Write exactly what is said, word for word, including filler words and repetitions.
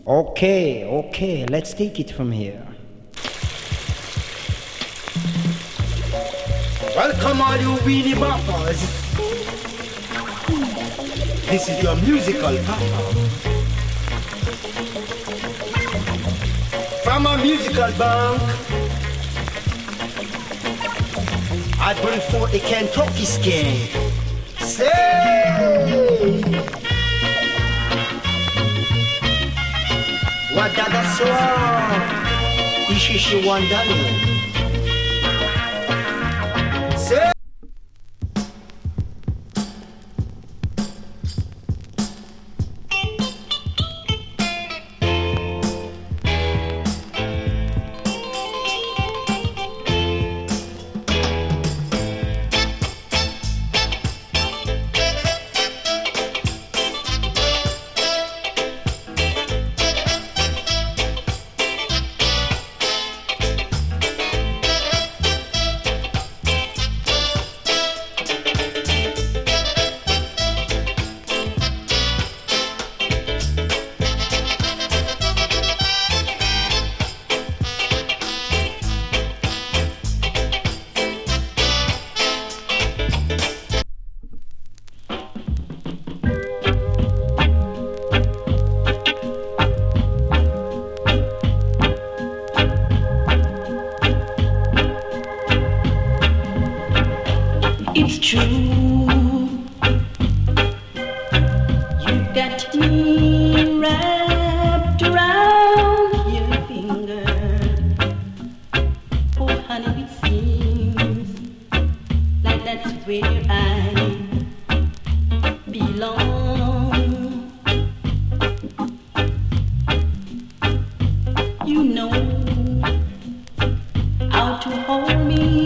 Okay, okay, let's take it from here. Welcome all you weenie boppers. This is your musical papa. From a musical bank, I bring forth the Kentucky skank. Say, what dada saw? Ishishi wandalo. Say. It's true, you got me wrapped around your finger. Oh honey, it seems like that's where I belong. You know how to hold me